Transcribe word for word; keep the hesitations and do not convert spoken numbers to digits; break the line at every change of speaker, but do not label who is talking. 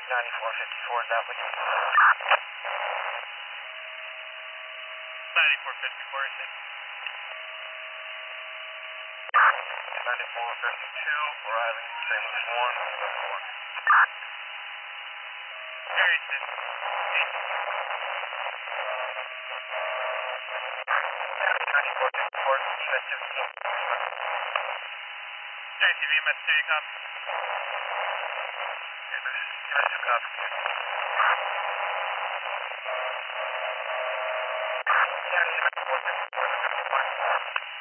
ninety-four fifty-four, is that what you
ninety-four fifty-four, is it?
ninety-four fifty-two, arriving Saint Louis one, four.
Harrington.
ninety-four fifty-four, U S seventeen.
Harrington, V M S two, copy.
U S two, copy. County ninety-four fifty-four,